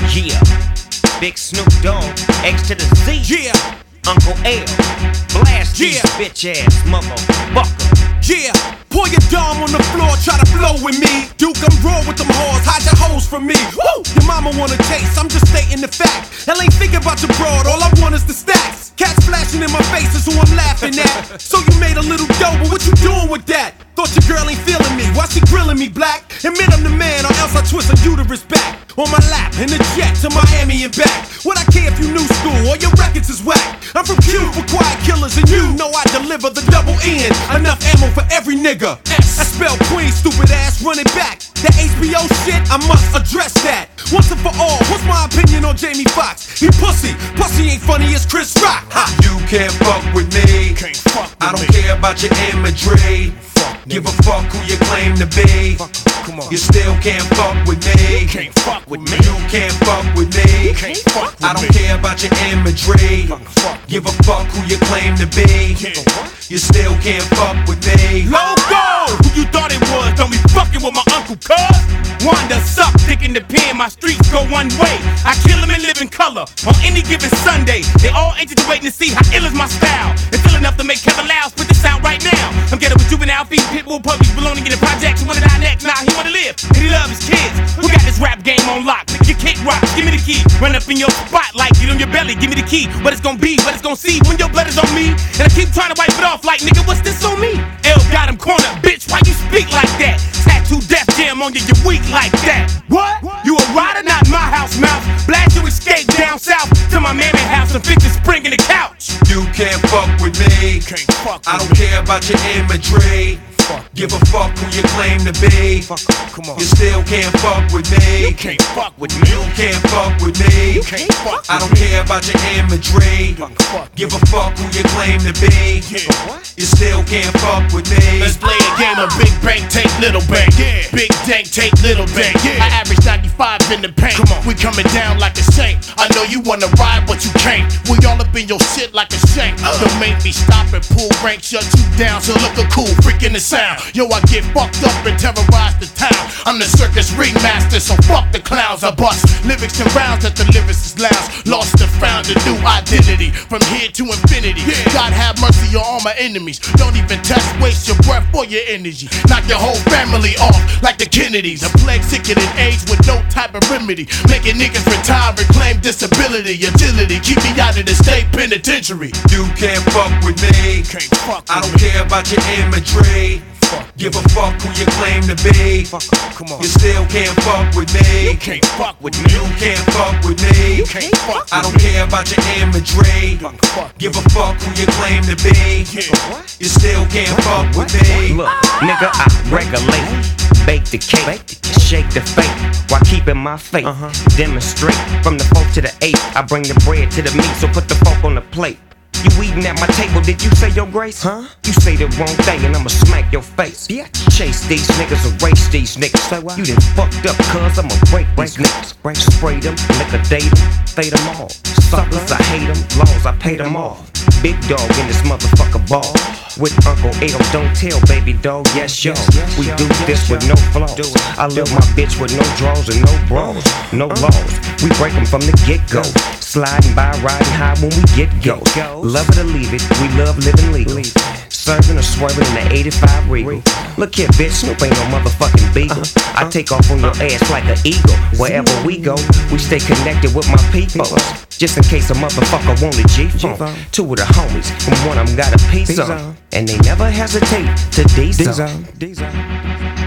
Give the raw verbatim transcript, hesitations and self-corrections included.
Yeah, Big Snoop Dogg, X to the Z. Yeah, Uncle L, blast yeah, these bitch ass motherfucker. yeah. Pour your dime on the floor, try to flow with me. Duke, I'm raw with them whores, hide your hoes from me. Woo! Your mama wanna taste, I'm just stating the fact. Hell ain't thinking about your broad, all I want is the stacks. Cats flashing in my face is who I'm laughing at. So you made a little dough, but what you doing with that? Thought your girl ain't feeling me, why she grilling me black? Admit I'm the man, or else I twist a uterus back. On my lap, in a jet to Miami and back. What I care if you new school, or your records is whack. I'm from Q for quiet killers, and you know I deliver the double N. Enough ammo for every nigga. I spell Queen, stupid ass, run it back. That H B O shit, I must address that. Once and for all, what's my opinion on Jamie Foxx? He pussy, pussy ain't funny as Chris Rock. Ha. You can't fuck with me. Can't fuck with I don't me. care about your imagery. Fuck, Give a fuck who you claim to be. Fuck, come on. You still can't fuck with me. Can't fuck with me. You can't fuck with me. Can't fuck with I don't me. care about your imagery. Fuck, fuck. Give a fuck who you claim to be. Yeah. You still can't fuck with me. Logo! Who you thought it was? Don't be fucking with my uncle, cuz. Wanda suck, dick in the pen, my streets go one way. I kill them and live in color on any given Sunday. They all anxious waiting to see how ill is my style. It's ill enough to make Kevin Loud spit this out right now. I'm getting with juvenile feet, pitbull puppies, belonging in the projects. He wanna die next, nah, he wanna live. And he love his kids. Who got this rap game on lock? Nigga, you kick rocks, give me the key. Run up in your spot like get on your belly, give me the key. What it's gonna be, what it's gonna see when your blood is on me. And I keep trying to wipe it off like, nigga, what's this on me? L got him cornered, bitch, why you speak like that? Tattoo Def Jam on you, you weak like that. What? You a rider, not my house mouse. Blast you escape down south to my mammy house and fix the spring in the couch. You can't fuck with me. Can't fuck I with don't me. care about your imagery. Fuck. Give a fuck who you claim to be. Fuck, come on. You still can't fuck with me. You can't fuck with me. You can't fuck with me. You can't fuck with I don't me. care about your imagery. Fuck, fuck. Give a fuck who you claim to be. Yeah. You still can't fuck with me. Let's play a game of big bank, take little bank. Yeah. Big dank, take little bank. Yeah. I average ninety-five in the paint. Come on. We coming down like a saint. I know you wanna ride, but you can't. We all up in your shit like a shank. Don't make me stop and pull rank, shut you down. So look a cool, freaking the sound. Yo, I get fucked up and terrorize the town. I'm the circus ringmaster, so fuck the clowns. I bust lyrics and rounds at the lyricist lounge. Lost and found a new identity from here to infinity. Yeah. God have mercy on all my enemies. Don't even test, waste your breath or your energy. Knock your whole family off like the Kennedys. A plague sicker than AIDS with no type of remedy. Making niggas retire and claim disability. Agility, keep me out of the state penitentiary. You can't fuck with me. Can't fuck with I don't me. care about your imagery. Fuck. Give a fuck who you claim to be. Fuck, come on. You still can't fuck with me. You can't fuck with me. You can't fuck with me. You can't fuck with I don't me. care about your imagery. Fuck, fuck. Give a fuck who you claim to be. Yeah. You still can't fuck with me. Look, nigga, I regulate, bake the cake, shake the fake, while keeping my faith. Demonstrate from the fork to the eight. I bring the bread to the meat, so put the fork on the plate. You eating at my table, did you say your grace? Huh? You say the wrong thing and I'ma smack your face. Yeah. Chase these niggas, erase these niggas. Say what? You done fucked up cuz I'ma break these niggas. Break, spray them, liquidate them, fade them all. Suckers, I hate them, laws, I pay them all. Big dog in this motherfucker ball. With Uncle L, don't tell baby dog, yes yo. We do this with no flaws. I love my bitch with no draws and no bras, no laws. We break them from the get-go. Sliding by, riding high when we get go. Love it or leave it, we love living legal. Serving or swerving in the eighty-five Regal. Look here, bitch, Snoop ain't no motherfucking beagle. I take off on your ass like an eagle. Wherever we go, we stay connected with my people. Just in case a motherfucker want a G-phone. Two of the homies, from one of them got a piece on. And they never hesitate to D-zone.